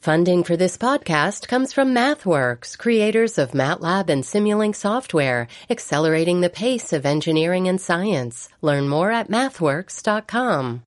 Funding for this podcast comes from MathWorks, creators of MATLAB and Simulink software, accelerating the pace of engineering and science. Learn more at mathworks.com.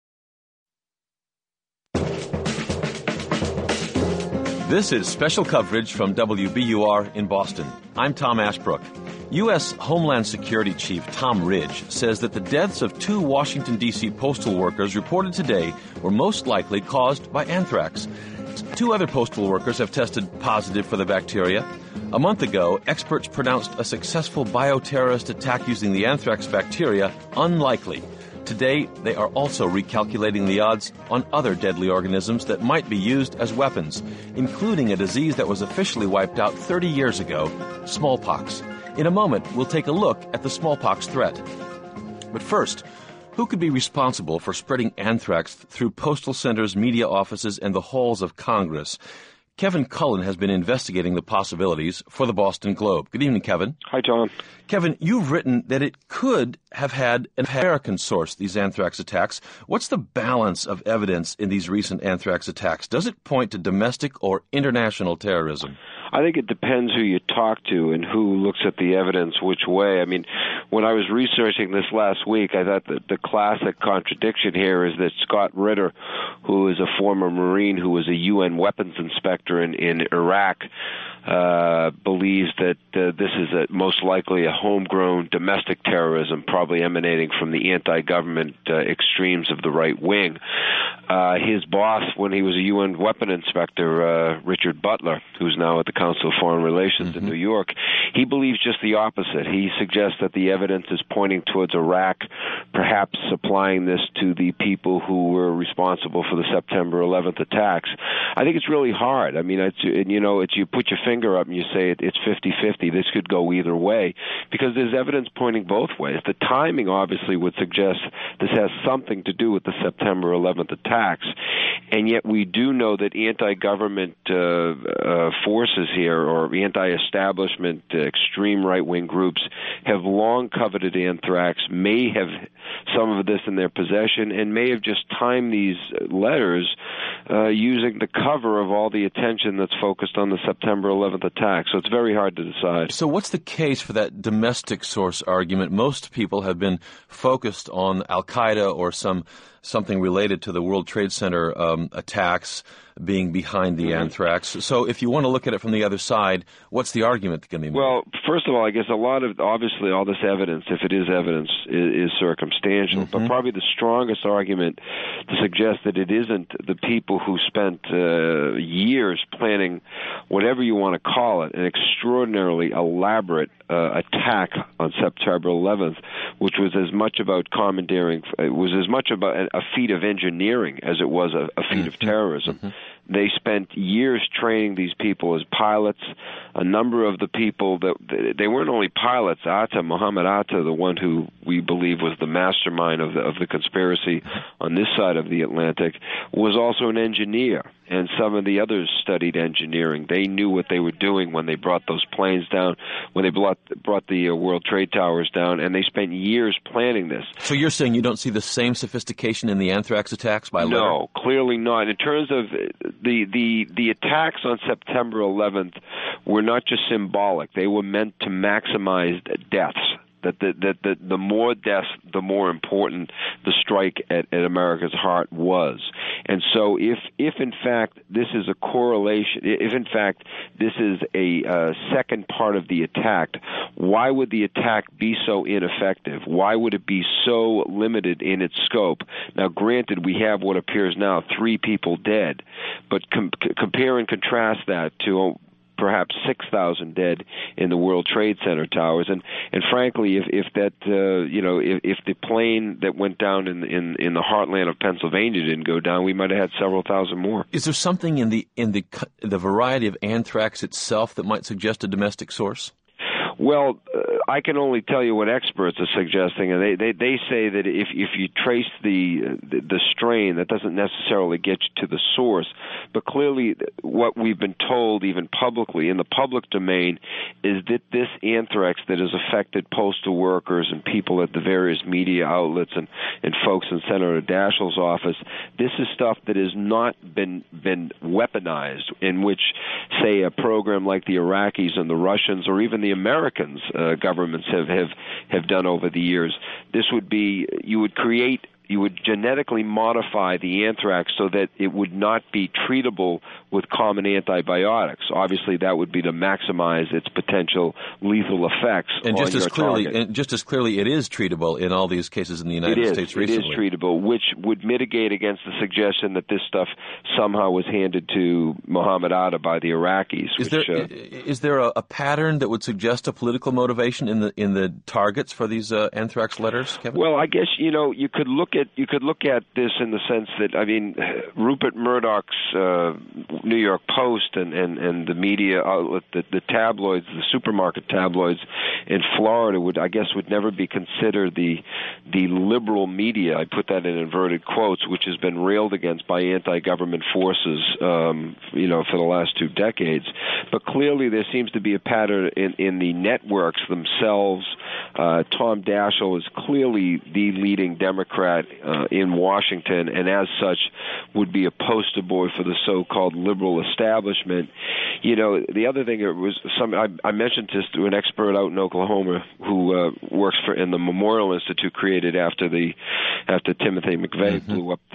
This is special coverage from WBUR in Boston. I'm Tom Ashbrook. U.S. Homeland Security Chief Tom Ridge says that the deaths of 2 Washington, D.C. postal workers reported today were most likely caused by anthrax. 2 other postal workers have tested positive for the bacteria. A month ago, experts pronounced a successful bioterrorist attack using the anthrax bacteria unlikely. Today, they are also recalculating the odds on other deadly organisms that might be used as weapons, including a disease that was officially wiped out 30 years ago, smallpox. In a moment, we'll take a look at the smallpox threat. But first, who could be responsible for spreading anthrax through postal centers, media offices, and the halls of Congress? Kevin Cullen has been investigating the possibilities for the Boston Globe. Good evening, Kevin. Hi, Tom. Kevin, you've written that it could have had an American source, these anthrax attacks. What's the balance of evidence in these recent anthrax attacks? Does it point to domestic or international terrorism? I think it depends who you talk to and who looks at the evidence which way. I mean, when I was researching this last week, I thought that the classic contradiction here is that Scott Ritter, who is a former Marine who was a UN weapons inspector in Iraq, believes that this is most likely a homegrown domestic terrorism, probably emanating from the anti-government extremes of the right wing. His boss, when he was a UN weapon inspector, Richard Butler, who's now at the Council of Foreign Relations in New York, he believes just the opposite. He suggests that the evidence is pointing towards Iraq, perhaps supplying this to the people who were responsible for the September 11th attacks. I think it's really hard. I mean, you put your finger up and you say it's 50-50. This could go either way because there's evidence pointing both ways. The timing obviously would suggest this has something to do with the September 11th attacks, and yet we do know that anti-government forces here, or anti-establishment extreme right-wing groups, have long coveted anthrax, may have some of this in their possession, and may have just timed these letters using the cover of all the attention that's focused on the September 11th attack. So it's very hard to decide. So what's the case for that domestic source argument? Most people have been focused on Al-Qaeda or something related to the World Trade Center attacks being behind the anthrax. So if you want to look at it from the other side, what's the argument going to be made? Well, first of all, I guess obviously all this evidence, if it is evidence, is circumstantial. But probably the strongest argument to suggest that it isn't the people who spent years planning, whatever you want to call it, an extraordinarily elaborate attack on September 11th, which was as much about commandeering, it was as much about a feat of engineering as it was a feat of terrorism. They spent years training these people as pilots. A number of the people they weren't only pilots. Mohammed Atta, the one who we believe was the mastermind of the conspiracy on this side of the Atlantic, was also an engineer. And some of the others studied engineering. They knew what they were doing when they brought those planes down, when they brought the World Trade Towers down, and they spent years planning this. So you're saying you don't see the same sophistication in the anthrax attacks by letter? No, clearly not. In terms of the attacks on September 11th were not just symbolic. They were meant to maximize deaths. That the more deaths, the more important the strike at America's heart was. And so if in fact this is a correlation, if in fact this is a second part of the attack, why would the attack be so ineffective? Why would it be so limited in its scope? Now, granted, we have what appears now 3 people dead, but compare and contrast that to perhaps 6,000 dead in the World Trade Center towers, and frankly, if the plane that went down in the heartland of Pennsylvania didn't go down, we might have had several thousand more. Is there something in the variety of anthrax itself that might suggest a domestic source? Well, I can only tell you what experts are suggesting, and they say that if you trace the strain, that doesn't necessarily get you to the source. But clearly, what we've been told, even publicly, in the public domain, is that this anthrax that has affected postal workers and people at the various media outlets and folks in Senator Daschle's office, this is stuff that has not been weaponized, in which, say, a program like the Iraqis and the Russians or even the Americans governments have done over the years. This would be, you would genetically modify the anthrax so that it would not be treatable with common antibiotics. Obviously, that would be to maximize its potential lethal effects on your target. And just as clearly, it is treatable in all these cases in the United States recently. It is treatable, which would mitigate against the suggestion that this stuff somehow was handed to Mohammed Atta by the Iraqis. Is there a pattern that would suggest a political motivation in the targets for these anthrax letters, Kevin? Well, I guess you could look at this in the sense that, I mean, Rupert Murdoch's New York Post and the media outlet, the tabloids, the supermarket tabloids in Florida would never be considered the liberal media. I put that in inverted quotes, which has been railed against by anti-government forces, for the last 2 decades. But clearly, there seems to be a pattern in the networks themselves. Tom Daschle is clearly the leading Democrat in Washington, and as such would be a poster boy for the so-called liberal establishment. The other thing, I mentioned this to an expert out in Oklahoma who works in the Memorial Institute created after Timothy McVeigh blew up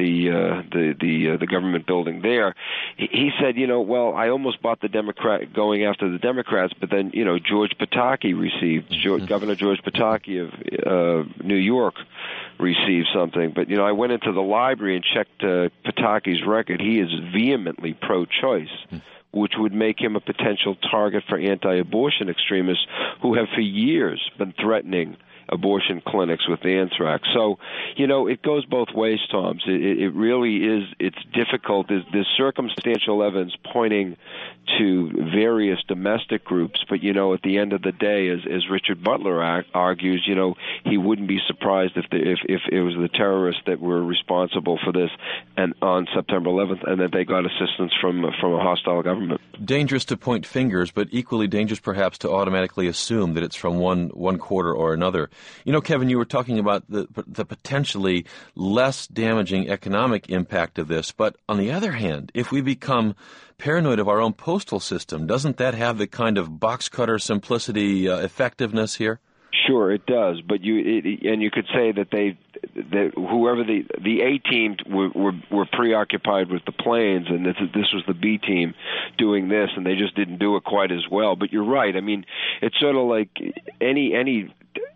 the government building there. He said, I almost bought going after the Democrats, but then George Pataki Governor George Pataki of New York received something. But I went into the library and checked Pataki's record. He is vehemently pro-choice, which would make him a potential target for anti-abortion extremists who have for years been threatening abortion clinics with anthrax. So, it goes both ways, Tom. It really is, it's difficult. There's circumstantial evidence pointing to various domestic groups, but, at the end of the day, as Richard Butler argues, he wouldn't be surprised if it was the terrorists that were responsible for this and on September 11th, and that they got assistance from a hostile government. Dangerous to point fingers, but equally dangerous perhaps to automatically assume that it's from one quarter or another. Kevin, you were talking about the potentially less damaging economic impact of this, but on the other hand, if we become paranoid of our own postal system, doesn't that have the kind of box cutter simplicity effectiveness here? Sure, it does. But you could say that whoever the A team were preoccupied with the planes, and this was the B team doing this, and they just didn't do it quite as well. But you're right. I mean, it's sort of like any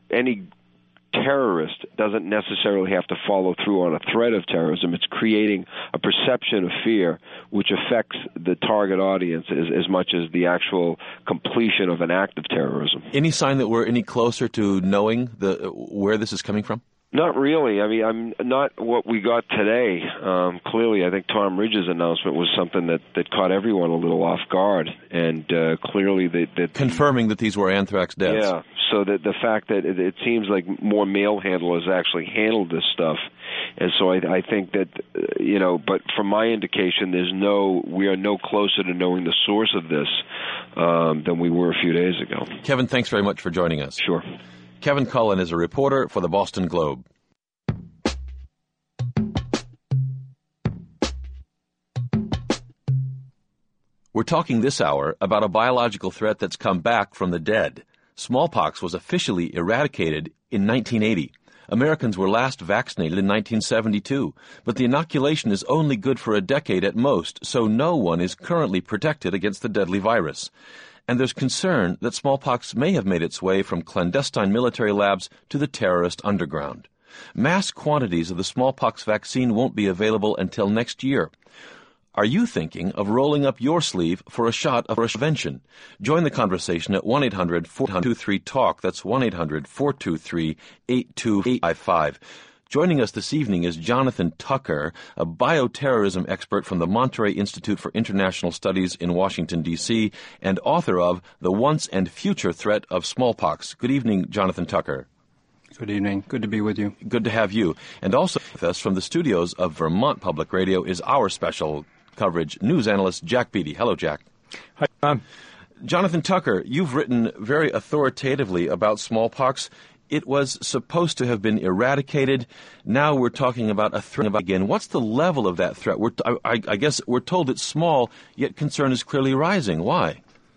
terrorist doesn't necessarily have to follow through on a threat of terrorism. It's creating a perception of fear which affects the target audience as much as the actual completion of an act of terrorism. Any sign that we're any closer to knowing where this is coming from? Not really. I mean, I'm not what we got today. Clearly, I think Tom Ridge's announcement was something that caught everyone a little off guard, and clearly that confirming that these were anthrax deaths. Yeah. So that the fact that it seems like more mail handlers actually handled this stuff, and so I think that but from my indication, we are no closer to knowing the source of this than we were a few days ago. Kevin, thanks very much for joining us. Sure. Kevin Cullen is a reporter for the Boston Globe. We're talking this hour about a biological threat that's come back from the dead. Smallpox was officially eradicated in 1980. Americans were last vaccinated in 1972, but the inoculation is only good for a decade at most, so no one is currently protected against the deadly virus. And there's concern that smallpox may have made its way from clandestine military labs to the terrorist underground. Mass quantities of the smallpox vaccine won't be available until next year. Are you thinking of rolling up your sleeve for a shot of prevention? Join the conversation at 1-800-423-TALK. That's 1-800-423-8255. Joining us this evening is Jonathan Tucker, a bioterrorism expert from the Monterey Institute for International Studies in Washington, D.C., and author of The Once and Future Threat of Smallpox. Good evening, Jonathan Tucker. Good evening. Good to be with you. Good to have you. And also with us from the studios of Vermont Public Radio is our special coverage news analyst, Jack Beatty. Hello, Jack. Hi, Tom. Jonathan Tucker, you've written very authoritatively about smallpox. It was supposed to have been eradicated. Now we're talking about a threat again. What's the level of that threat? I guess we're told it's small, yet concern is clearly rising. Why?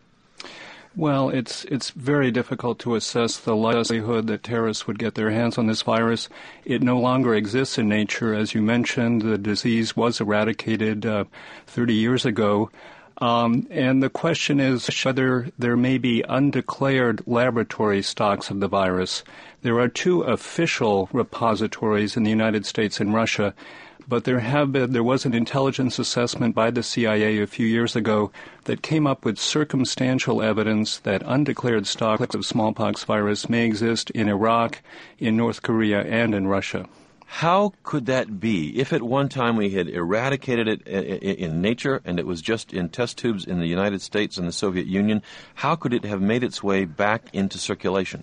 Well, it's very difficult to assess the likelihood that terrorists would get their hands on this virus. It no longer exists in nature. As you mentioned, the disease was eradicated 30 years ago. And the question is whether there may be undeclared laboratory stocks of the virus. There are two official repositories in the United States and Russia, but there was an intelligence assessment by the CIA a few years ago that came up with circumstantial evidence that undeclared stocks of smallpox virus may exist in Iraq, in North Korea, and in Russia. How could that be? If at one time we had eradicated it in nature and it was just in test tubes in the United States and the Soviet Union, how could it have made its way back into circulation?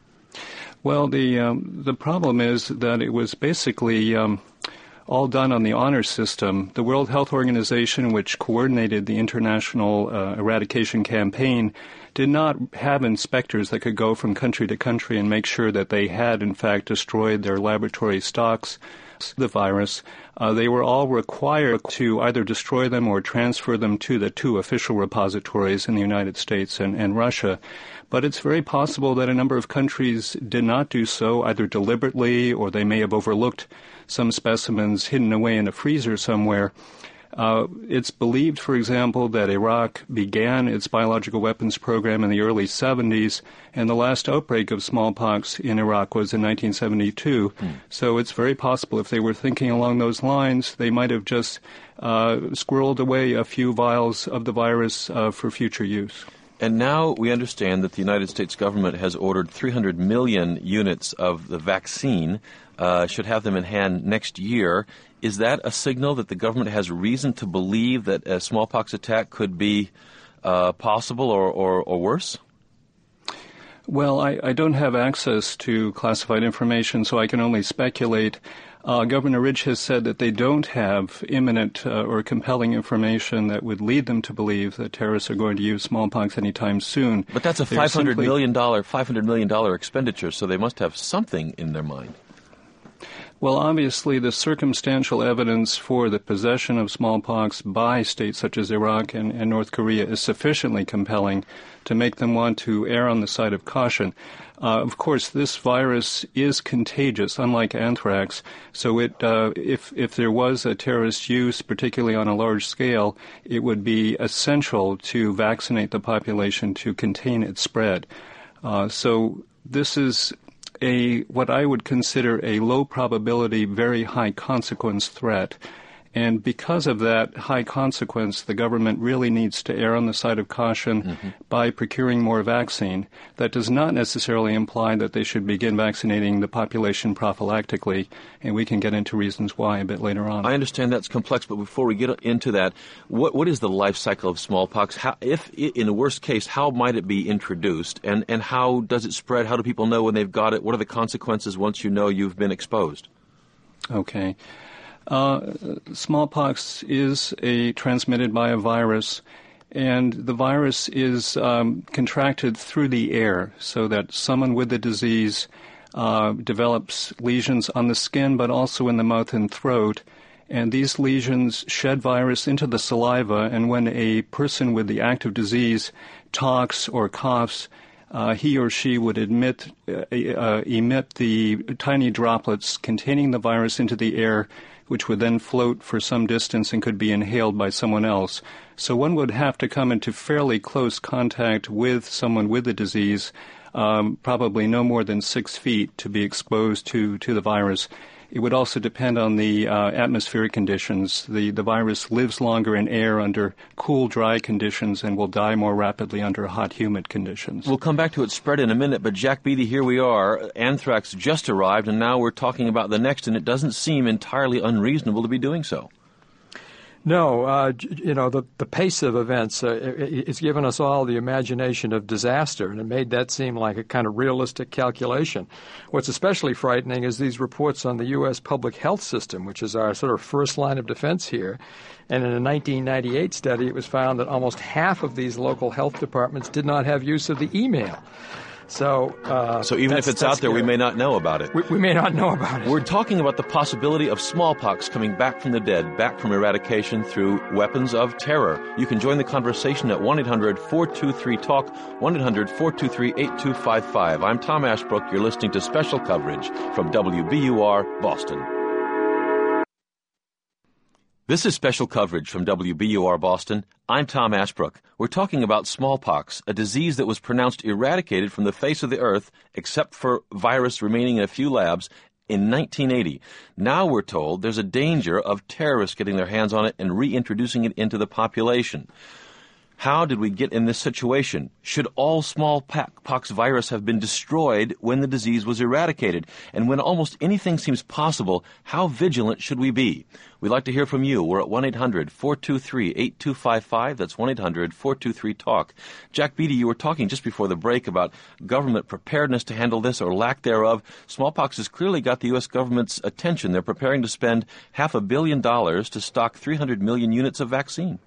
Well, the problem is that it was basically all done on the honor system. The World Health Organization, which coordinated the international eradication campaign, did not have inspectors that could go from country to country and make sure that they had, in fact, destroyed their laboratory stocks of the virus. They were all required to either destroy them or transfer them to the two official repositories in the United States and Russia. But it's very possible that a number of countries did not do so, either deliberately or they may have overlooked some specimens hidden away in a freezer somewhere. It's believed, for example, that Iraq began its biological weapons program in the early 70s, and the last outbreak of smallpox in Iraq was in 1972. So it's very possible if they were thinking along those lines, they might have just squirreled away a few vials of the virus for future use. And now we understand that the United States government has ordered 300 million units of the vaccine, should have them in hand next year. Is that a signal that the government has reason to believe that a smallpox attack could be possible or worse? Well, I don't have access to classified information, so I can only speculate. Governor Ridge has said that they don't have imminent or compelling information that would lead them to believe that terrorists are going to use smallpox anytime soon. But that's a $500 million expenditure, so they must have something in their mind. Well, obviously, the circumstantial evidence for the possession of smallpox by states such as Iraq and North Korea is sufficiently compelling to make them want to err on the side of caution. Of course, this virus is contagious, unlike anthrax, so if there was a terrorist use, particularly on a large scale, it would be essential to vaccinate the population to contain its spread. So this is what I would consider a low probability, very high consequence threat. And because of that high consequence, the government really needs to err on the side of caution by procuring more vaccine. That does not necessarily imply that they should begin vaccinating the population prophylactically, and we can get into reasons why a bit later on. I understand that's complex, but before we get into that, what is the life cycle of smallpox? If in the worst case, how might it be introduced, and how does it spread? How do people know when they've got it? What are the consequences once you know you've been exposed? Okay. Smallpox is transmitted by a virus, and the virus is contracted through the air, so that someone with the disease develops lesions on the skin, but also in the mouth and throat. And these lesions shed virus into the saliva, and when a person with the active disease talks or coughs, he or she would emit the tiny droplets containing the virus into the air, which would then float for some distance and could be inhaled by someone else. So one would have to come into fairly close contact with someone with the disease, probably no more than 6 feet, to be exposed to the virus. it would also depend on the atmospheric conditions. The virus lives longer in air under cool, dry conditions and will die more rapidly under hot, humid conditions. We'll come back to its spread in a minute, but Jack Beatty, here we are. Anthrax just arrived, and now we're talking about the next, and it doesn't seem entirely unreasonable to be doing so. No, the pace of events, it's given us all the imagination of disaster, and it made that seem like a kind of realistic calculation. What's especially frightening is these reports on the U.S. public health system, which is our sort of first line of defense here. And in a 1998 study, it was found that almost half of these local health departments did not have use of the email. So even if it's out there, we may not know about it. We may not know about it. We're talking about the possibility of smallpox coming back from the dead, back from eradication through weapons of terror. You can join the conversation at 1-800-423-TALK, 1-800-423-8255. I'm Tom Ashbrook. You're listening to special coverage from WBUR Boston. This is special coverage from WBUR Boston. I'm Tom Ashbrook. We're talking about smallpox, a disease that was pronounced eradicated from the face of the earth, except for virus remaining in a few labs, in 1980. Now we're told there's a danger of terrorists getting their hands on it and reintroducing it into the population. How did we get in this situation? Should all smallpox virus have been destroyed when the disease was eradicated? And when almost anything seems possible, how vigilant should we be? We'd like to hear from you. We're at 1-800-423-8255. That's 1-800-423-TALK. Jack Beatty, you were talking just before the break about government preparedness to handle this or lack thereof. Smallpox has clearly got the U.S. government's attention. They're preparing to spend $500 million to stock 300 million units of vaccine.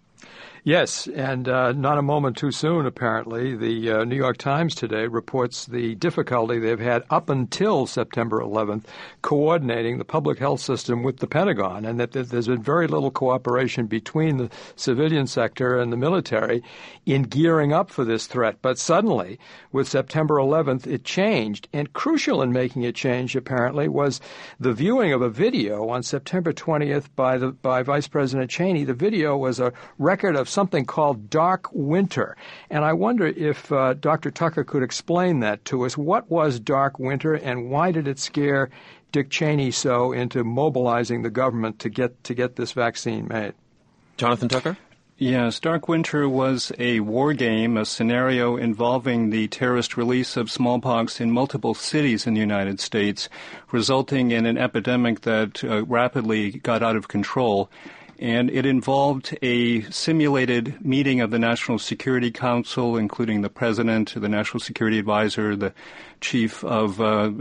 Yes, and not a moment too soon, apparently. The New York Times today reports the difficulty they've had up until September 11th coordinating the public health system with the Pentagon, and that there's been very little cooperation between the civilian sector and the military in gearing up for this threat. But suddenly, with September 11th, it changed, and crucial in making it change, apparently, was the viewing of a video on September 20th by Vice President Cheney. The video was a record of something called Dark Winter. And I wonder if Dr. Tucker could explain that to us. What was Dark Winter, and why did it scare Dick Cheney so into mobilizing the government to get this vaccine made? Jonathan Tucker? Yes, Dark Winter was a war game, a scenario involving the terrorist release of smallpox in multiple cities in the United States, resulting in an epidemic that rapidly got out of control. And it involved a simulated meeting of the National Security Council, including the President, the National Security Advisor, the Chief of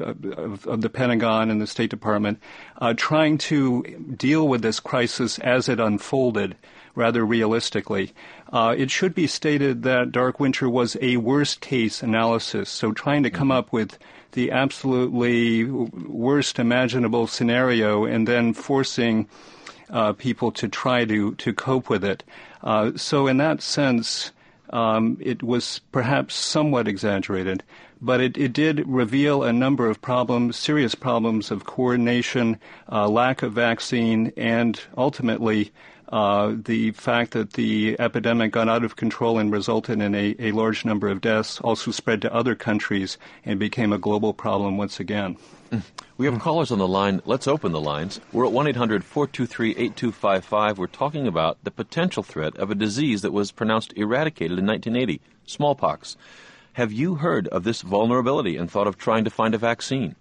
the Pentagon and the State Department, trying to deal with this crisis as it unfolded rather realistically. It should be stated that Dark Winter was a worst-case analysis, so trying to come up with the absolutely worst imaginable scenario and then forcing people to try to cope with it. So in that sense, it was perhaps somewhat exaggerated, but it did reveal a number of problems, serious problems of coordination, lack of vaccine, and ultimately the fact that the epidemic got out of control and resulted in a large number of deaths, also spread to other countries and became a global problem once again. We have callers on the line. Let's open the lines. We're at 1-800-423-8255. We're talking about the potential threat of a disease that was pronounced eradicated in 1980, smallpox. Have you heard of this vulnerability and thought of trying to find a vaccine?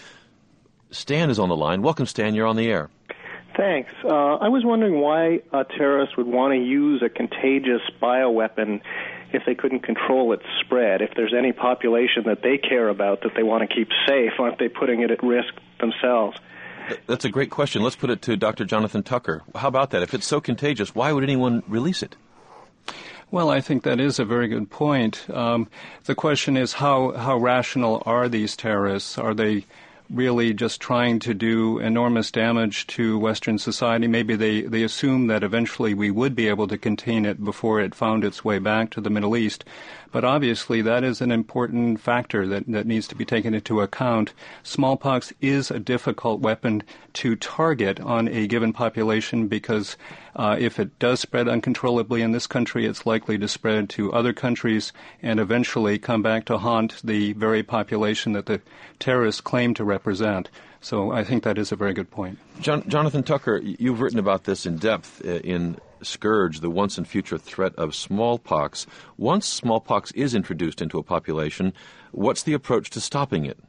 Stan is on the line. Welcome, Stan. You're on the air. Thanks. I was wondering why terrorists would want to use a contagious bioweapon if they couldn't control its spread. If there's any population that they care about that they want to keep safe, aren't they putting it at risk themselves? That's a great question. Let's put it to Dr. Jonathan Tucker. How about that? If it's so contagious, why would anyone release it? Well, I think that is a very good point. The question is how rational are these terrorists? Are they really just trying to do enormous damage to Western society? Maybe they assume that eventually we would be able to contain it before it found its way back to the Middle East. But obviously that is an important factor that needs to be taken into account. Smallpox is a difficult weapon to target on a given population because if it does spread uncontrollably in this country, it's likely to spread to other countries and eventually come back to haunt the very population that the terrorists claim to represent. So I think that is a very good point. Jonathan Tucker, you've written about this in depth in Scourge, the once and future threat of smallpox. Once smallpox is introduced into a population, what's the approach to stopping it?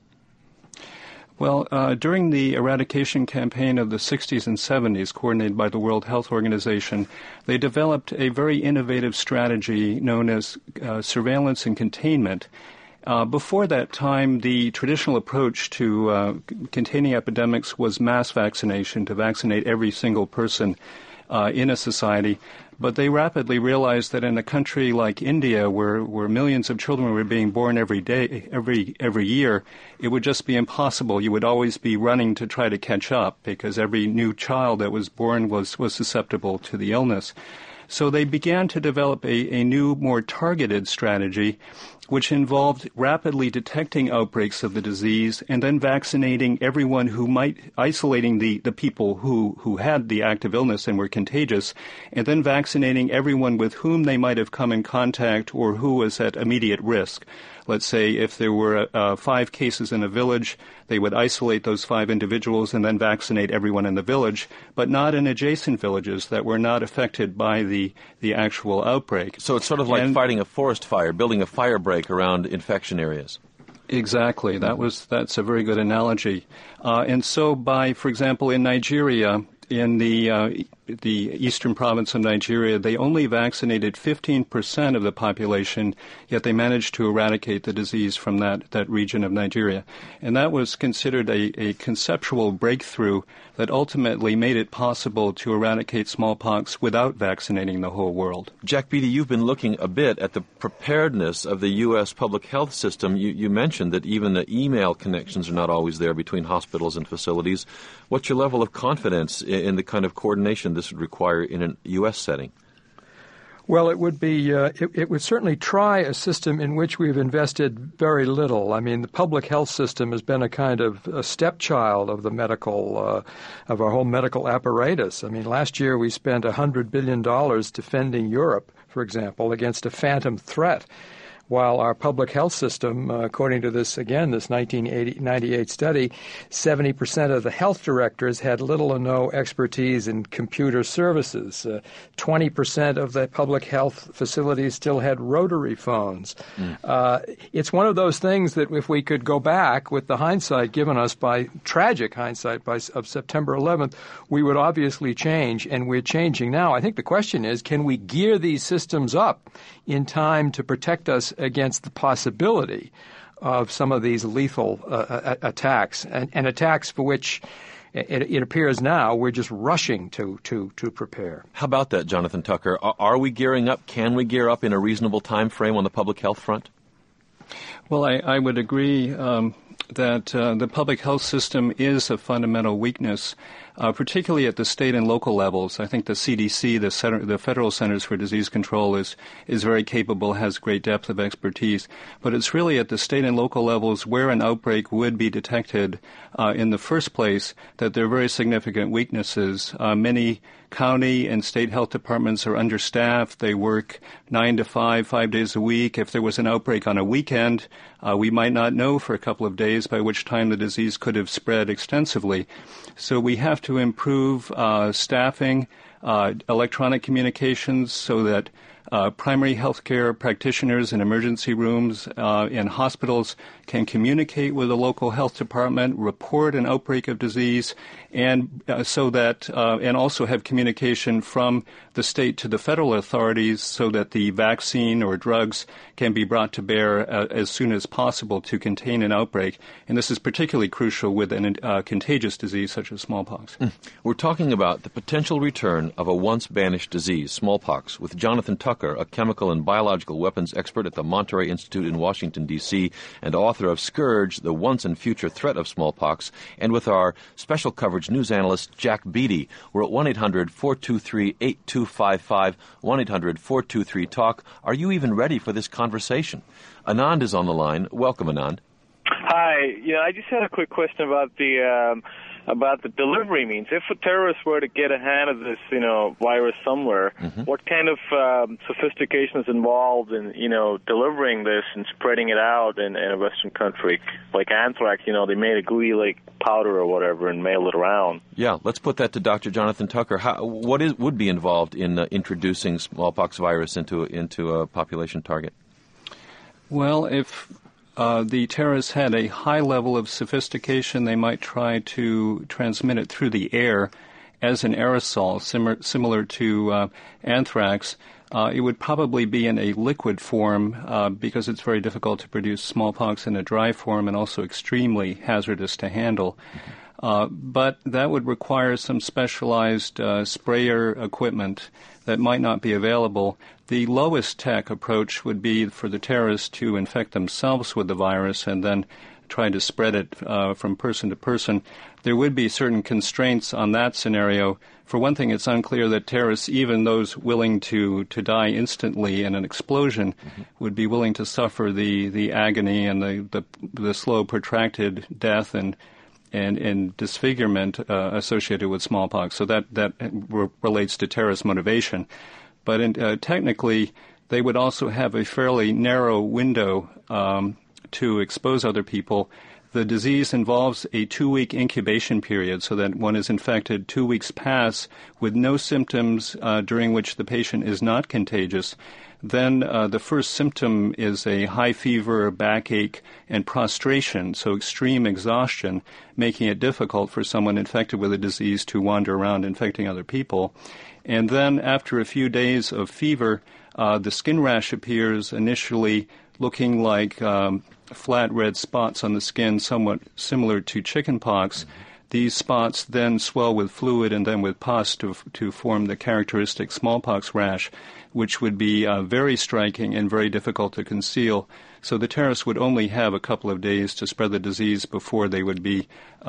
Well, during the eradication campaign of the 60s and 70s, coordinated by the World Health Organization, they developed a very innovative strategy known as surveillance and containment. Before that time, the traditional approach to containing epidemics was mass vaccination, to vaccinate every single person in a society. But they rapidly realized that in a country like India, where millions of children were being born every day, every year, it would just be impossible. You would always be running to try to catch up because every new child that was born was susceptible to the illness. So they began to develop a new, more targeted strategy, which involved rapidly detecting outbreaks of the disease and then vaccinating everyone who might, isolating the people who had the active illness and were contagious, and then vaccinating everyone with whom they might have come in contact or who was at immediate risk. Let's say if there were 5 cases in a village, they would isolate those 5 individuals and then vaccinate everyone in the village, but not in adjacent villages that were not affected by the actual outbreak. So it's sort of like fighting a forest fire, building a fire break around infection areas. Exactly. That's a very good analogy. And so for example, in Nigeria, in the eastern province of Nigeria, they only vaccinated 15% of the population, yet they managed to eradicate the disease from that region of Nigeria. And that was considered a conceptual breakthrough that ultimately made it possible to eradicate smallpox without vaccinating the whole world. Jack Beatty, you've been looking a bit at the preparedness of the U.S. public health system. You mentioned that even the email connections are not always there between hospitals and facilities. What's your level of confidence in the kind of coordination this would require in a U.S. setting? Well, it would be. It would certainly try a system in which we've invested very little. I mean, the public health system has been a kind of a stepchild of the medical, of our whole medical apparatus. I mean, last year we spent $100 billion defending Europe, for example, against a phantom threat. While our public health system, according to this 1998 study, 70% of the health directors had little or no expertise in computer services. 20% of the public health facilities still had rotary phones. It's one of those things that if we could go back with the hindsight given us by tragic hindsight of September 11th, we would obviously change, and we're changing now. I think the question is, can we gear these systems up in time to protect us against the possibility of some of these lethal attacks, and attacks for which it appears now we're just rushing to prepare. How about that, Jonathan Tucker? Are we gearing up? Can we gear up in a reasonable time frame on the public health front? Well, I would agree that the public health system is a fundamental weakness, particularly at the state and local levels. I think the CDC, the Federal Centers for Disease Control, is very capable, has great depth of expertise. But it's really at the state and local levels where an outbreak would be detected in the first place that there are very significant weaknesses. Many county and state health departments are understaffed. They work 9 to 5 days a week. If there was an outbreak on a weekend, we might not know for a couple of days, by which time the disease could have spread extensively. So we have to improve staffing, electronic communications, so that primary health care practitioners in emergency rooms in hospitals can communicate with the local health department, report an outbreak of disease, and so that and also have communication from the state to the federal authorities so that the vaccine or drugs can be brought to bear as soon as possible to contain an outbreak. And this is particularly crucial with a contagious disease such as smallpox. We're talking about the potential return of a once-banished disease, smallpox, with Jonathan Tucker, a chemical and biological weapons expert at the Monterey Institute in Washington, D.C., and author of Scourge, The Once and Future Threat of Smallpox, and with our special coverage news analyst, Jack Beatty. We're at 1-800-423-8255, 1-800-423-TALK. Are you even ready for this conversation? Anand is on the line. Welcome, Anand. Hi. Yeah, I just had a quick question about the about the delivery means. If a terrorist were to get a hand of this, virus somewhere, what kind of sophistication is involved in, delivering this and spreading it out in a Western country? Like anthrax, they made a gooey like powder or whatever and mailed it around. Yeah, let's put that to Dr. Jonathan Tucker. What would be involved in introducing smallpox virus into a population target? Well, if the terrorists had a high level of sophistication, they might try to transmit it through the air as an aerosol, similar to anthrax. It would probably be in a liquid form because it's very difficult to produce smallpox in a dry form and also extremely hazardous to handle. But that would require some specialized sprayer equipment that might not be available. The lowest tech approach would be for the terrorists to infect themselves with the virus and then try to spread it from person to person. There would be certain constraints on that scenario. For one thing, it's unclear that terrorists, even those willing to die instantly in an explosion, would be willing to suffer the agony and the slow, protracted death and disfigurement associated with smallpox. So that relates to terrorist motivation. But technically, they would also have a fairly narrow window to expose other people. The disease involves a 2-week incubation period, so that one is infected 2 weeks pass with no symptoms during which the patient is not contagious. Then the first symptom is a high fever, backache, and prostration, so extreme exhaustion, making it difficult for someone infected with the disease to wander around infecting other people. And then after a few days of fever, the skin rash appears, initially looking like flat red spots on the skin, somewhat similar to chickenpox. These spots then swell with fluid and then with pus to form the characteristic smallpox rash, which would be very striking and very difficult to conceal. So the terrorists would only have a couple of days to spread the disease before they would be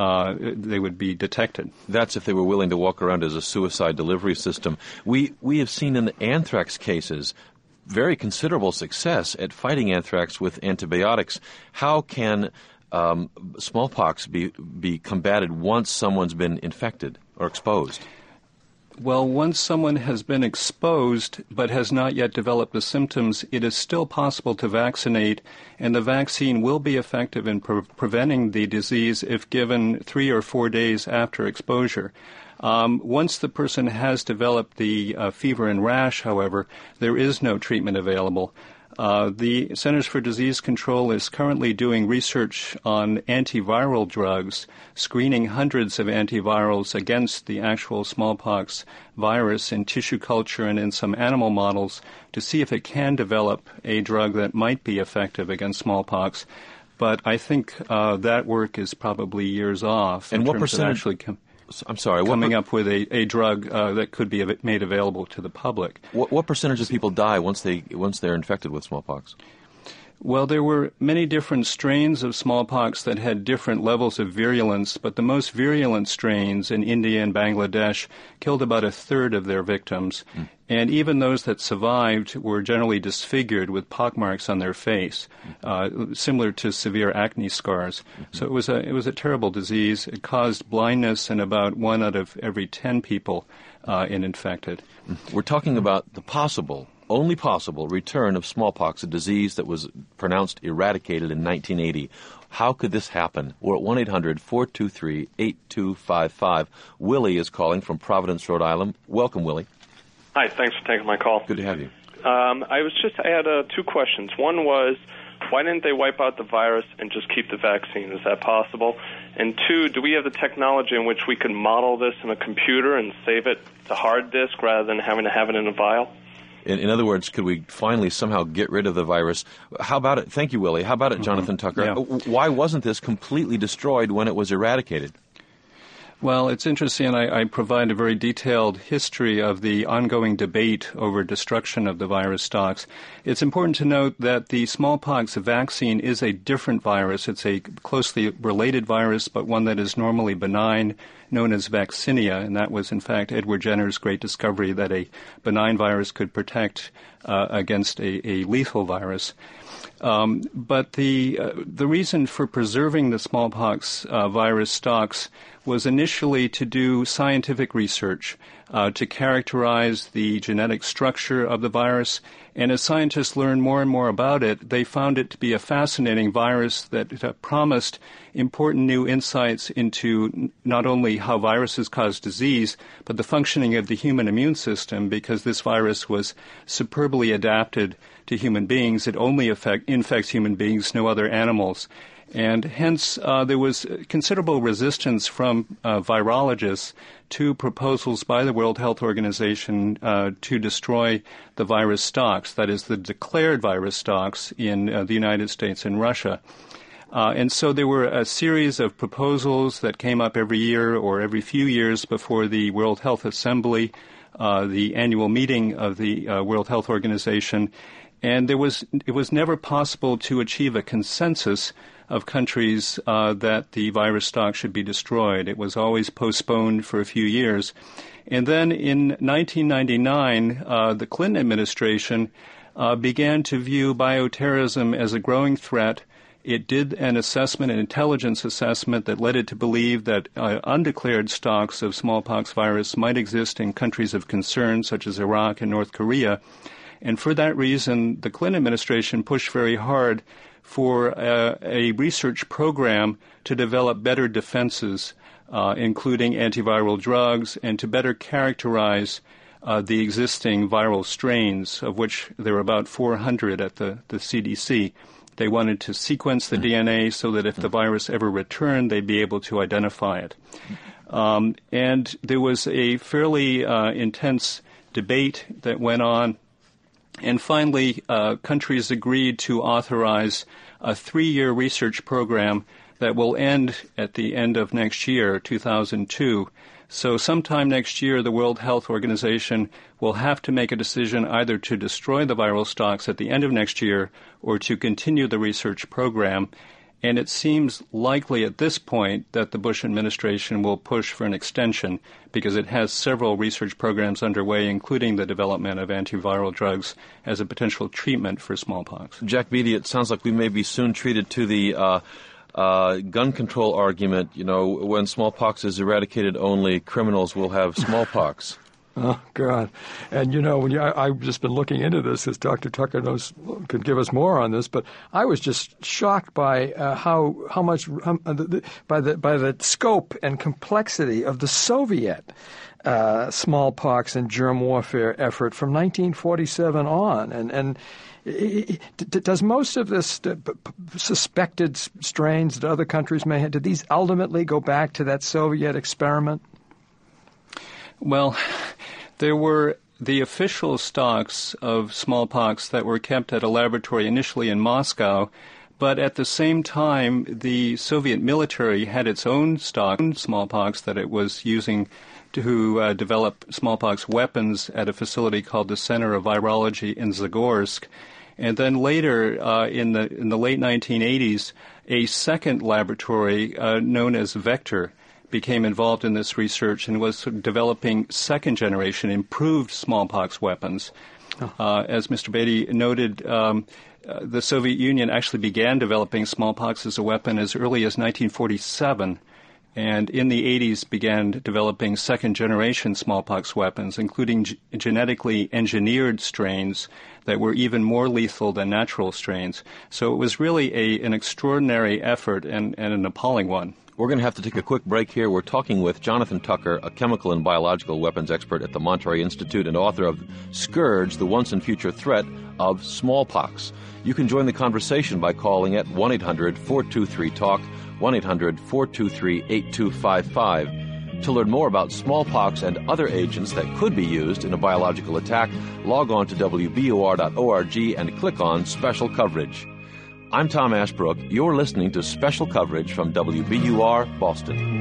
detected. That's if they were willing to walk around as a suicide delivery system. We have seen in the anthrax cases very considerable success at fighting anthrax with antibiotics. How can smallpox be combated once someone's been infected or exposed? Well, once someone has been exposed but has not yet developed the symptoms, it is still possible to vaccinate, and the vaccine will be effective in preventing the disease if given 3 or 4 days after exposure. Once the person has developed the fever and rash, however, there is no treatment available. The Centers for Disease Control is currently doing research on antiviral drugs, screening hundreds of antivirals against the actual smallpox virus in tissue culture and in some animal models to see if it can develop a drug that might be effective against smallpox. But I think that work is probably years off. And what percentage? Coming up with a drug that could be made available to the public. What percentage of people die once they're infected with smallpox? Well, there were many different strains of smallpox that had different levels of virulence, but the most virulent strains in India and Bangladesh killed about a third of their victims. And even those that survived were generally disfigured with pockmarks on their face, similar to severe acne scars. So it was a terrible disease. It caused blindness in about 1 out of every 10 people infected. We're talking about the only possible return of smallpox, a disease that was pronounced eradicated in 1980. How could this happen? We're at 1-800-423-8255. Willie is calling from Providence, Rhode Island. Welcome, Willie. Hi, thanks for taking my call. Good to have you. I had 2 questions. One was, why didn't they wipe out the virus and just keep the vaccine? Is that possible? And 2, do we have the technology in which we can model this in a computer and save it to hard disk rather than having to have it in a vial? In other words, could we finally somehow get rid of the virus? How about it? Thank you, Willie. How about it, Jonathan Tucker? Yeah. Why wasn't this completely destroyed when it was eradicated? Well, it's interesting, and I provide a very detailed history of the ongoing debate over destruction of the virus stocks. It's important to note that the smallpox vaccine is a different virus. It's a closely related virus, but one that is normally benign, known as vaccinia, and that was, in fact, Edward Jenner's great discovery that a benign virus could protect against a lethal virus. But the reason for preserving the smallpox virus stocks was initially to do scientific research, to characterize the genetic structure of the virus. And as scientists learned more and more about it, they found it to be a fascinating virus that promised important new insights into not only how viruses cause disease, but the functioning of the human immune system, because this virus was superbly adapted to human beings. It only infects human beings, no other animals. And hence, there was considerable resistance from virologists to proposals by the World Health Organization to destroy the virus stocks, that is, the declared virus stocks in the United States and Russia. And so there were a series of proposals that came up every year or every few years before the World Health Assembly, the annual meeting of the World Health Organization. And it was never possible to achieve a consensus of countries that the virus stock should be destroyed. It was always postponed for a few years. And then in 1999, the Clinton administration began to view bioterrorism as a growing threat. It did an assessment, an intelligence assessment, that led it to believe that undeclared stocks of smallpox virus might exist in countries of concern, such as Iraq and North Korea. And for that reason, the Clinton administration pushed very hard for a research program to develop better defenses, including antiviral drugs, and to better characterize the existing viral strains, of which there are about 400 at the CDC. They wanted to sequence the DNA so that if the virus ever returned, they'd be able to identify it. And there was a fairly intense debate that went on. And finally, countries agreed to authorize a 3-year research program that will end at the end of next year, 2002. So sometime next year, the World Health Organization will have to make a decision either to destroy the viral stocks at the end of next year or to continue the research program. And it seems likely at this point that the Bush administration will push for an extension because it has several research programs underway, including the development of antiviral drugs as a potential treatment for smallpox. Jack Beatty, it sounds like we may be soon treated to the gun control argument. You know, when smallpox is eradicated, only criminals will have smallpox. Oh, God. And, you know, I've just been looking into this, because Dr. Tucker could give us more on this, but I was just shocked by by the scope and complexity of the Soviet smallpox and germ warfare effort from 1947 on. And does most of this suspected strains that other countries may have, did these ultimately go back to that Soviet experiment? Well, there were the official stocks of smallpox that were kept at a laboratory initially in Moscow, but at the same time, the Soviet military had its own stock of smallpox that it was using to develop smallpox weapons at a facility called the Center of Virology in Zagorsk. And then later, in the late 1980s, a second laboratory known as Vector became involved in this research and was developing second-generation improved smallpox weapons. As Mr. Beatty noted, the Soviet Union actually began developing smallpox as a weapon as early as 1947, and in the 80s began developing second-generation smallpox weapons, including genetically engineered strains that were even more lethal than natural strains. So it was really an extraordinary effort and an appalling one. We're going to have to take a quick break here. We're talking with Jonathan Tucker, a chemical and biological weapons expert at the Monterey Institute and author of Scourge, the Once and Future Threat of Smallpox. You can join the conversation by calling at 1-800-423-TALK, 1-800-423-8255. To learn more about smallpox and other agents that could be used in a biological attack, log on to WBUR.org and click on Special Coverage. I'm Tom Ashbrook. You're listening to special coverage from WBUR, Boston.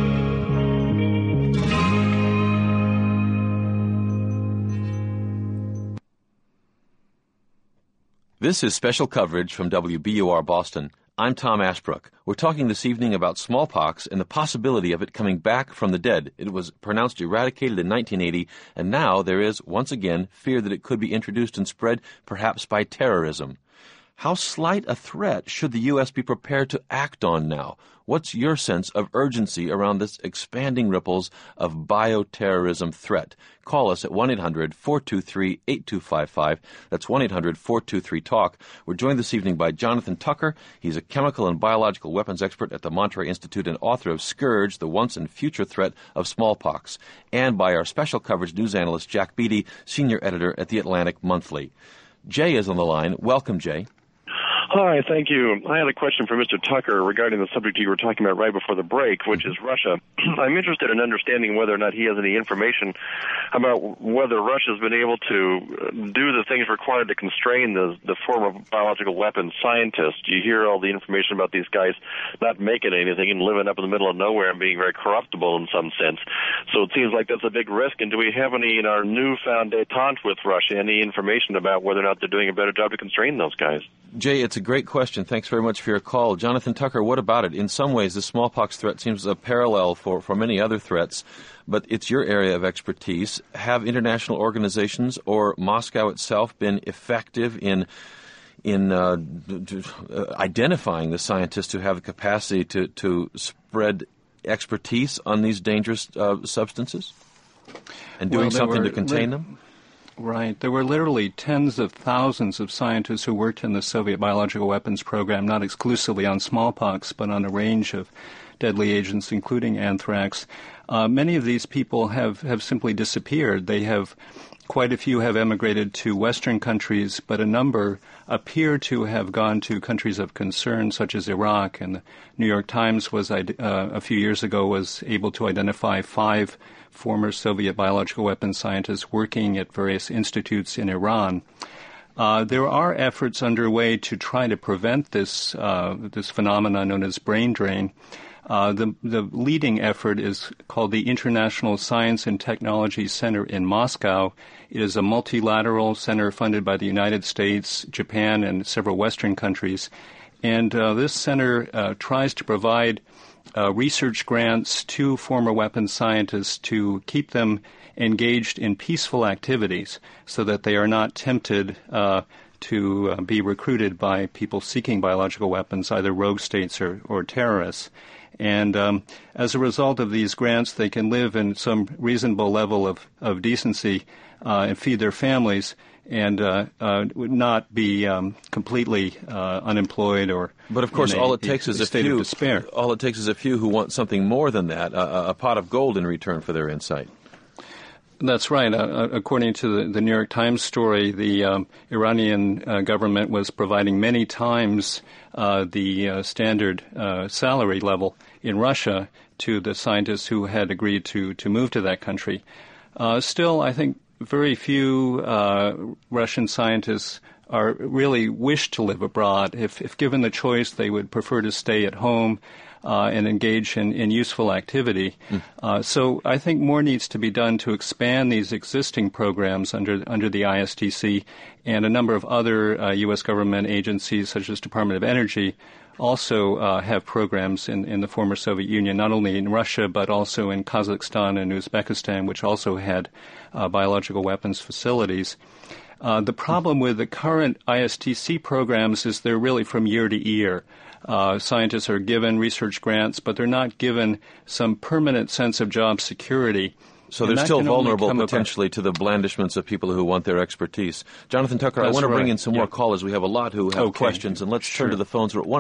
This is special coverage from WBUR, Boston. I'm Tom Ashbrook. We're talking this evening about smallpox and the possibility of it coming back from the dead. It was pronounced eradicated in 1980, and now there is, once again, fear that it could be introduced and spread, perhaps by terrorism. How slight a threat should the U.S. be prepared to act on now? What's your sense of urgency around this expanding ripples of bioterrorism threat? Call us at 1-800-423-8255. That's 1-800-423-TALK. We're joined this evening by Jonathan Tucker. He's a chemical and biological weapons expert at the Monterey Institute and author of Scourge, the Once and Future Threat of Smallpox, and by our special coverage news analyst Jack Beatty, senior editor at The Atlantic Monthly. Jay is on the line. Welcome, Jay. Hi, thank you. I had a question for Mr. Tucker regarding the subject you were talking about right before the break, which is Russia. I'm interested in understanding whether or not he has any information about whether Russia's been able to do the things required to constrain the form of biological weapons scientists. You hear all the information about these guys not making anything and living up in the middle of nowhere and being very corruptible in some sense. So it seems like that's a big risk. And do we have any, in our newfound détente with Russia, any information about whether or not they're doing a better job to constrain those guys? Jay, it's a great question. Thanks very much for your call. Jonathan Tucker, what about it? In some ways, the smallpox threat seems a parallel for many other threats, but it's your area of expertise. Have international organizations or Moscow itself been effective in identifying the scientists who have the capacity to spread expertise on these dangerous substances and doing something to contain them? Right. There were literally tens of thousands of scientists who worked in the Soviet biological weapons program, not exclusively on smallpox, but on a range of deadly agents, including anthrax. Many of these people have simply disappeared. Quite a few have emigrated to Western countries, but a number appear to have gone to countries of concern, such as Iraq. And the New York Times was a few years ago was able to identify 5 former Soviet biological weapons scientists working at various institutes in Iran. There are efforts underway to try to prevent this phenomenon known as brain drain. The leading effort is called the International Science and Technology Center in Moscow. It is a multilateral center funded by the United States, Japan, and several Western countries. And this center tries to provide research grants to former weapons scientists to keep them engaged in peaceful activities so that they are not tempted to be recruited by people seeking biological weapons, either rogue states or terrorists. And as a result of these grants, they can live in some reasonable level of decency and feed their families and would not be completely unemployed or. But of course, all it takes is a few. Despair. All it takes is a few who want something more than that, a pot of gold in return for their insight. That's right. According to the New York Times story, the Iranian government was providing many times the standard salary level in Russia to the scientists who had agreed to move to that country. Still, I think very few Russian scientists really wish to live abroad. If given the choice, they would prefer to stay at home and engage in useful activity. So I think more needs to be done to expand these existing programs under the ISTC, and a number of other U.S. government agencies, such as Department of Energy, also have programs in the former Soviet Union, not only in Russia, but also in Kazakhstan and Uzbekistan, which also had biological weapons facilities. The problem with the current ISTC programs is they're really from year to year. Scientists are given research grants, but they're not given some permanent sense of job security. So they're still vulnerable potentially to the blandishments of people who want their expertise. Jonathan Tucker, I want to bring in some more callers. We have a lot who have questions, and let's turn to the phones. We're at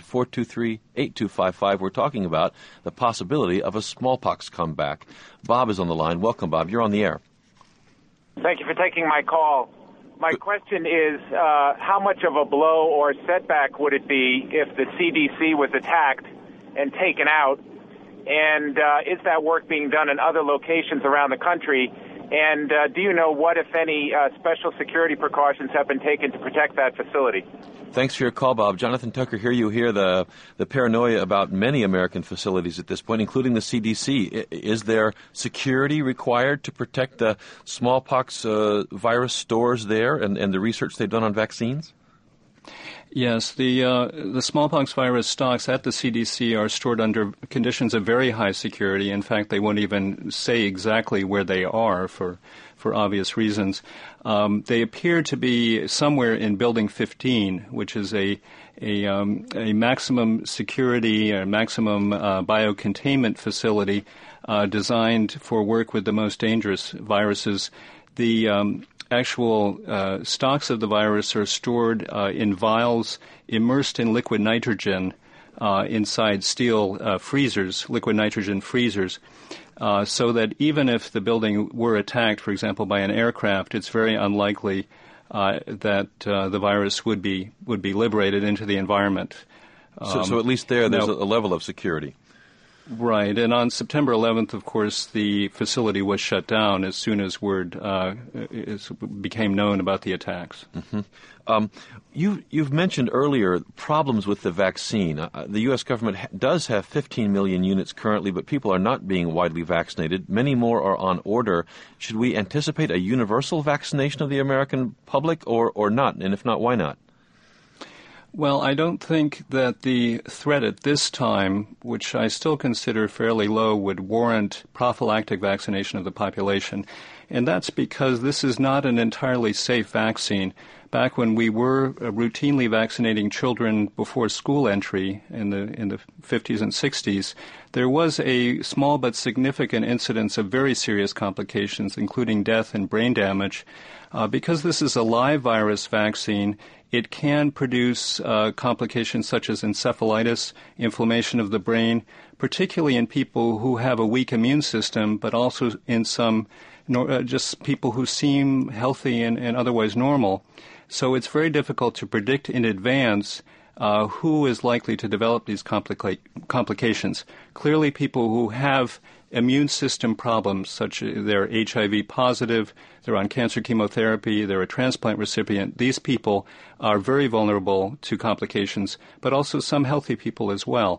1-800-423-8255. We're talking about the possibility of a smallpox comeback. Bob is on the line. Welcome, Bob. You're on the air. Thank you for taking my call. My question is, how much of a blow or setback would it be if the CDC was attacked and taken out? And is that work being done in other locations around the country? And do you know what, if any, special security precautions have been taken to protect that facility? Thanks for your call, Bob. Jonathan Tucker, here you hear the paranoia about many American facilities at this point, including the CDC. Is there security required to protect the smallpox virus stores there and the research they've done on vaccines? Yes, the smallpox virus stocks at the CDC are stored under conditions of very high security. In fact, they won't even say exactly where they are for obvious reasons. They appear to be somewhere in Building 15, which is a maximum security or maximum biocontainment facility designed for work with the most dangerous viruses. The actual stocks of the virus are stored in vials immersed in liquid nitrogen inside steel freezers, liquid nitrogen freezers, so that even if the building were attacked, for example, by an aircraft, it's very unlikely that the virus would be liberated into the environment. So at least there's a level of security. Right, and on September 11th, of course, the facility was shut down as soon as word became known about the attacks. Mm-hmm. You've mentioned earlier problems with the vaccine. The U.S. government does have 15 million units currently, but people are not being widely vaccinated. Many more are on order. Should we anticipate a universal vaccination of the American public or not? And if not, why not? Well, I don't think that the threat at this time, which I still consider fairly low, would warrant prophylactic vaccination of the population. And that's because this is not an entirely safe vaccine. Back when we were routinely vaccinating children before school entry in the 50s and 60s, there was a small but significant incidence of very serious complications, including death and brain damage. Because this is a live virus vaccine, it can produce complications such as encephalitis, inflammation of the brain, particularly in people who have a weak immune system, but also in some just people who seem healthy and otherwise normal. So it's very difficult to predict in advance who is likely to develop these complications. Clearly, people who have immune system problems, such as they're HIV positive, they're on cancer chemotherapy, they're a transplant recipient, these people are very vulnerable to complications, but also some healthy people as well.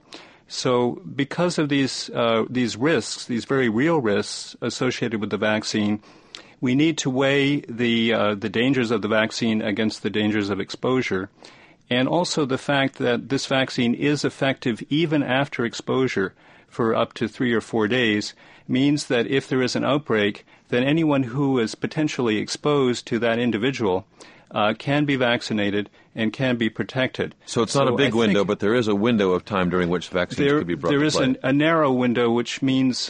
So because of these risks, these very real risks associated with the vaccine, we need to weigh the dangers of the vaccine against the dangers of exposure, and also the fact that this vaccine is effective even after exposure for up to 3 or 4 days means that if there is an outbreak, then anyone who is potentially exposed to that individual can be vaccinated and can be protected. So it's not a big window, but there is a window of time during which vaccines could be brought to play. There is a narrow window, which means,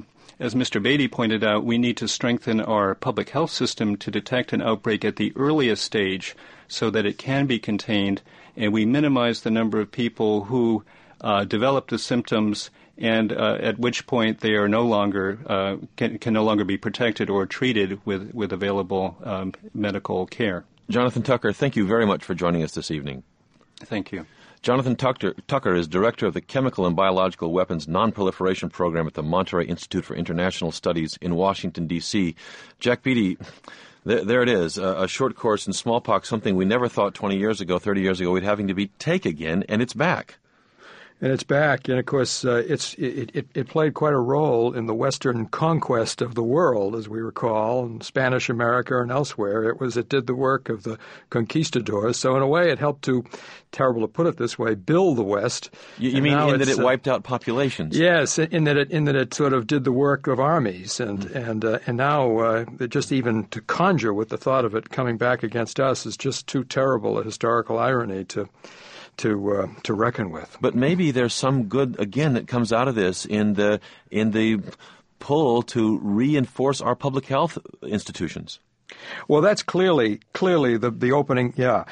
as Mr. Beatty pointed out, we need to strengthen our public health system to detect an outbreak at the earliest stage so that it can be contained, and we minimize the number of people who develop the symptoms and at which point they are no longer can no longer be protected or treated with available medical care. Jonathan Tucker, thank you very much for joining us this evening. Thank you. Jonathan Tucker is director of the Chemical and Biological Weapons Non-Proliferation Program at the Monterey Institute for International Studies in Washington, D.C. Jack Beatty, there it is, a short course in smallpox, something we never thought 20 years ago, 30 years ago, we'd having to take again, and it's back. And it's back, and of course, it played quite a role in the Western conquest of the world, as we recall, in Spanish America and elsewhere. It did the work of the conquistadors. So in a way, it helped to, terrible to put it this way, build the West. You mean in that it wiped out populations? Yes, in that it sort of did the work of armies, and now just even to conjure with the thought of it coming back against us is just too terrible a historical irony to reckon with. But maybe there's some good, again, that comes out of this in the pull to reinforce our public health institutions. Well, that's clearly the opening. Yeah,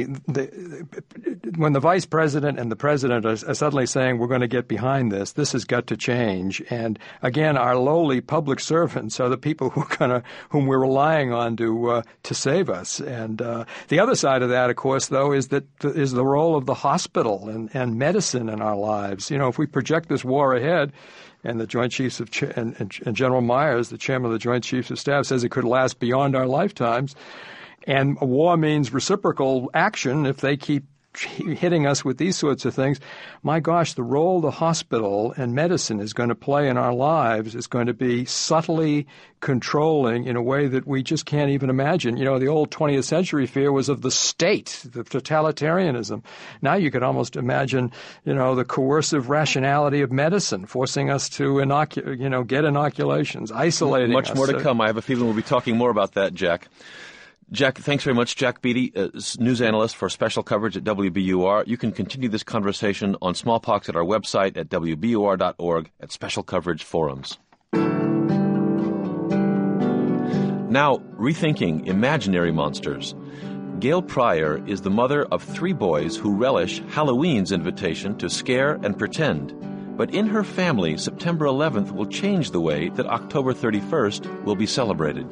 when the vice president and the president are suddenly saying we're going to get behind this, this has got to change. And again, our lowly public servants are the people whom we're relying on to save us. And the other side of that, of course, though, is the role of the hospital and medicine in our lives. You know, if we project this war ahead. And the Joint Chiefs of and General Myers, the chairman of the Joint Chiefs of Staff, says it could last beyond our lifetimes. And a war means reciprocal action if they keep hitting us with these sorts of things, my gosh, the role the hospital and medicine is going to play in our lives is going to be subtly controlling in a way that we just can't even imagine. You know, the old 20th century fear was of the state, the totalitarianism. Now you could almost imagine, you know, the coercive rationality of medicine, forcing us to get inoculations, isolating us. Much more to come. I have a feeling we'll be talking more about that, Jack. Jack, thanks very much. Jack Beatty, news analyst for special coverage at WBUR. You can continue this conversation on smallpox at our website at WBUR.org at Special Coverage Forums. Now, rethinking imaginary monsters. Gail Pryor is the mother of 3 boys who relish Halloween's invitation to scare and pretend. But in her family, September 11th will change the way that October 31st will be celebrated.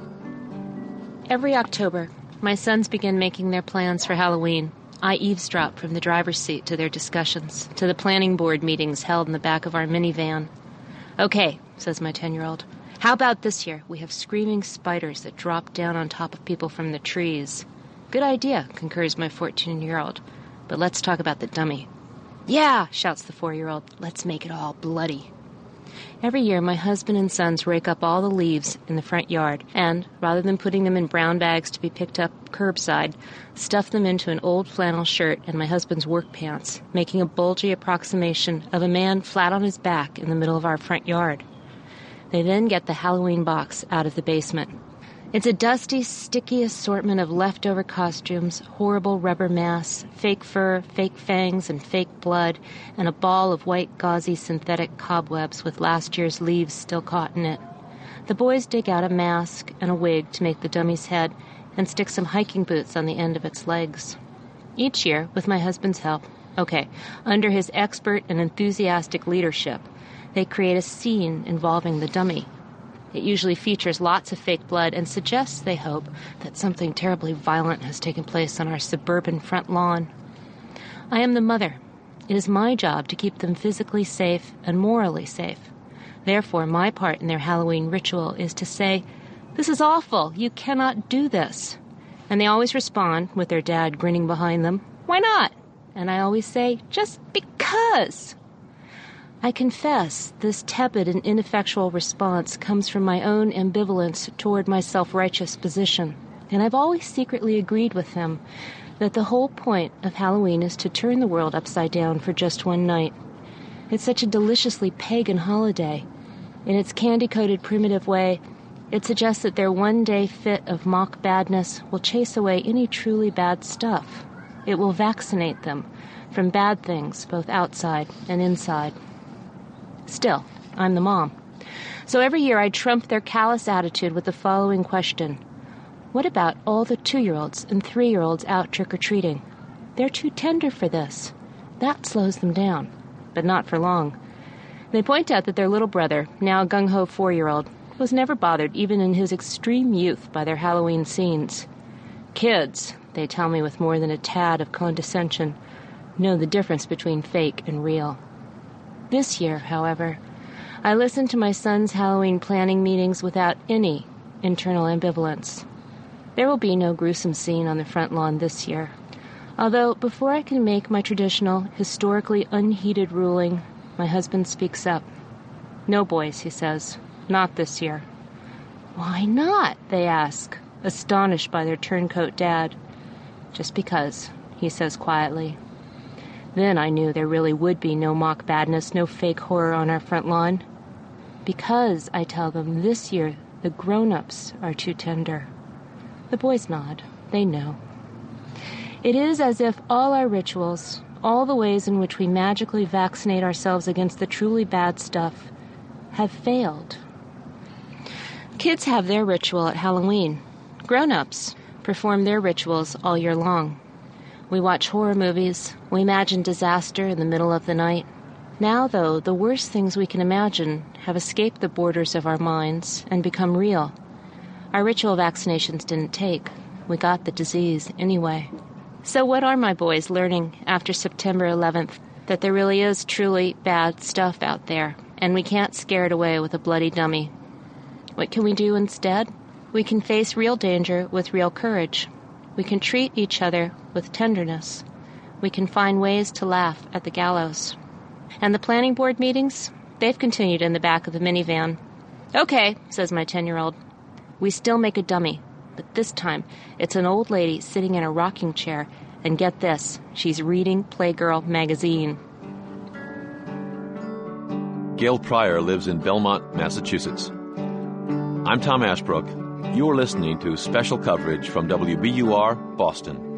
Every October, my sons begin making their plans for Halloween. I eavesdrop from the driver's seat to their discussions, to the planning board meetings held in the back of our minivan. Okay, says my 10-year-old. How about this year? We have screaming spiders that drop down on top of people from the trees. Good idea, concurs my 14-year-old. But let's talk about the dummy. Yeah, shouts the 4-year-old. Let's make it all bloody. Every year, my husband and sons rake up all the leaves in the front yard and, rather than putting them in brown bags to be picked up curbside, stuff them into an old flannel shirt and my husband's work pants, making a bulgy approximation of a man flat on his back in the middle of our front yard. They then get the Halloween box out of the basement. It's a dusty, sticky assortment of leftover costumes, horrible rubber masks, fake fur, fake fangs, and fake blood, and a ball of white, gauzy synthetic cobwebs with last year's leaves still caught in it. The boys dig out a mask and a wig to make the dummy's head and stick some hiking boots on the end of its legs. Each year, with my husband's help, under his expert and enthusiastic leadership, they create a scene involving the dummy. It usually features lots of fake blood and suggests, they hope, that something terribly violent has taken place on our suburban front lawn. I am the mother. It is my job to keep them physically safe and morally safe. Therefore, my part in their Halloween ritual is to say, "This is awful. You cannot do this." And they always respond, with their dad grinning behind them, "Why not?" And I always say, "Just because." I confess this tepid and ineffectual response comes from my own ambivalence toward my self-righteous position, and I've always secretly agreed with him that the whole point of Halloween is to turn the world upside down for just one night. It's such a deliciously pagan holiday. In its candy-coated primitive way, it suggests that their one-day fit of mock badness will chase away any truly bad stuff. It will vaccinate them from bad things, both outside and inside. Still, I'm the mom. So every year I trump their callous attitude with the following question. What about all the 2-year-olds and 3-year-olds out trick-or-treating? They're too tender for this. That slows them down, but not for long. They point out that their little brother, now a gung-ho 4-year-old, was never bothered even in his extreme youth by their Halloween scenes. Kids, they tell me with more than a tad of condescension, know the difference between fake and real. This year, however, I listened to my son's Halloween planning meetings without any internal ambivalence. There will be no gruesome scene on the front lawn this year, although before I can make my traditional, historically unheeded ruling, my husband speaks up. No, boys, he says, not this year. Why not? They ask, astonished by their turncoat dad. Just because, he says quietly. Then I knew there really would be no mock badness, no fake horror on our front lawn. Because, I tell them, this year the grown-ups are too tender. The boys nod. They know. It is as if all our rituals, all the ways in which we magically vaccinate ourselves against the truly bad stuff, have failed. Kids have their ritual at Halloween. Grown-ups perform their rituals all year long. We watch horror movies. We imagine disaster in the middle of the night. Now, though, the worst things we can imagine have escaped the borders of our minds and become real. Our ritual vaccinations didn't take. We got the disease anyway. So what are my boys learning after September 11th? That there really is truly bad stuff out there, and we can't scare it away with a bloody dummy. What can we do instead? We can face real danger with real courage. We can treat each other with tenderness. we can find ways to laugh at the gallows. And the planning board meetings? They've continued in the back of the minivan. Okay, says my 10-year-old. We still make a dummy, but this time it's an old lady sitting in a rocking chair, and get this, she's reading Playgirl magazine. Gail Pryor lives in Belmont, Massachusetts. I'm Tom Ashbrook. You're listening to special coverage from WBUR, Boston.